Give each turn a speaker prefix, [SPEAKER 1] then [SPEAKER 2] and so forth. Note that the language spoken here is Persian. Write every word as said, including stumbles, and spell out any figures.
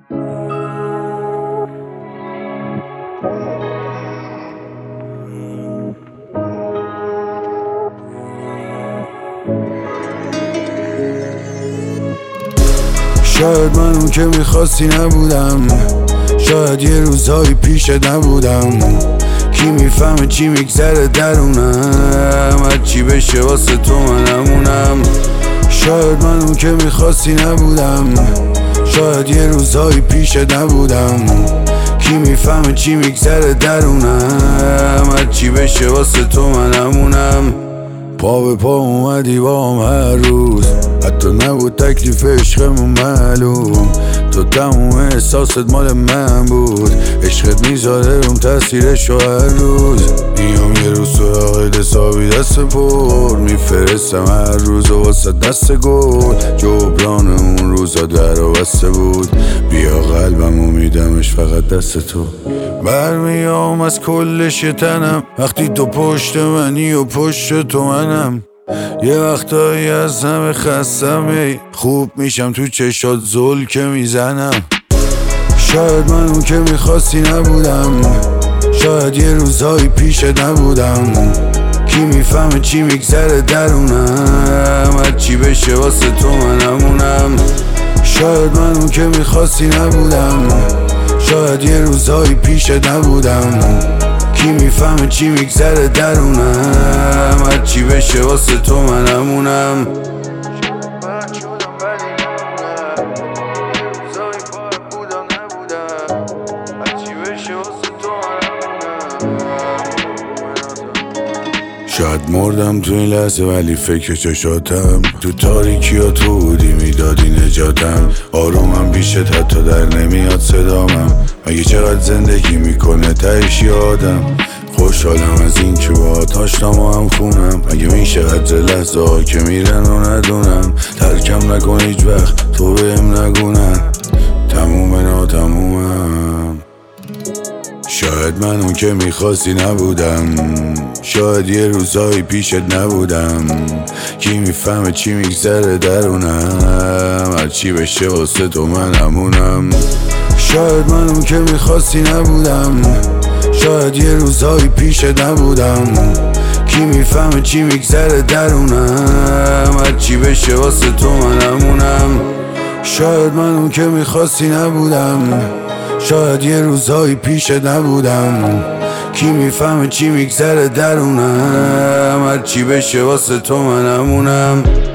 [SPEAKER 1] شاید من اون که میخواستی نبودم، شاید یه روزایی پیش نبودم. کی میفهمه چی میگذره درونم، هرچی بشه واسه تو من همونم. شاید من اون که میخواستی نبودم، شاید یه روزایی پیش نبودم. کی میفهمه چی میگذره درونم، هرچی بشه واسه تو من همونم. پا به پا اومدی با هم هر روز، حتی نبود تکلیف عشقمون معلوم. تو تموم احساست مال من بود، عشقت میذاره روم تاثیرشو هر روز. میام یه روز سراغ حسابی دست پر، میفرستم هر روز و واسه دست گل. جبران اون روزا در و بسته بود، بیا قلبمو میدمش فقط دست تو. برمیام از کل شتنم وقتی تو پشت منی و پشت تو منم. یه وقتایی از همه خستم، ای خوب میشم تو چشات زل که میزنم. شاید من اون که میخواستی نبودم، شاید یه روزایی پیش نبودم. کی میفهمه چی میگذره درونم، هرچی بشه واسه تو من همونم. شاید من اون که میخواستی نبودم، شاید یه روزایی پیش نبودم. کی میفهمه چی میگذره درونم، هرچی بشه واسه تو من همونم. شاید مردم تو این لحظه ولی فکر چشاتم، تو تاریکی ها تو بودی میدادی نجاتم. آرومم بیشت حتی در نمیاد صدامم، مگه چقدر زندگی میکنه تهش یادم. خوشحالم از این که باهات آشنام و هم خونم، مگه میشه قدر لحظه ها که میرن و ندونم. ترکم نکن هیچ وقت تو بهم نگونن، تموم ناتمومم. شاید من اون که میخواستی نبودم، شاید یه روزایی پیشت نبودم. کی میفهمه چی میگذره درونم، هرچی بشه واسه تو من همونم. شاید من اون که میخواستی نبودم، شاید یه روزایی پیشت نبودم. کی میفهمه چی میگذره درونم، هرچی بشه واسه تو من همونم. شاید من اون که میخواستی نبودم، شاید یه روزایی پیش نبودم. کی میفهمه چی میگذره درونم، هرچی بشه واسه تو من همونم.